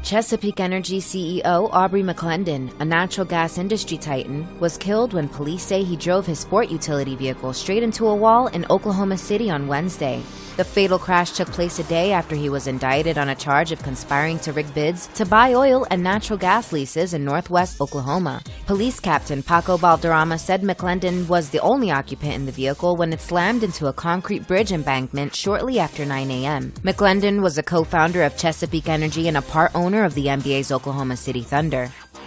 Chesapeake Energy CEO Aubrey McClendon, a natural gas industry titan, was killed when police say he drove his sport utility vehicle straight into a wall in Oklahoma City on Wednesday. The fatal crash took place a day after he was indicted on a charge of conspiring to rig bids to buy oil and natural gas leases in northwest Oklahoma. Police Captain Paco Balderrama said McClendon was the only occupant in the vehicle when it slammed into a concrete bridge embankment shortly after 9 a.m. McClendon was a co-founder of Chesapeake Energy and a part owner of the NBA's Oklahoma City Thunder.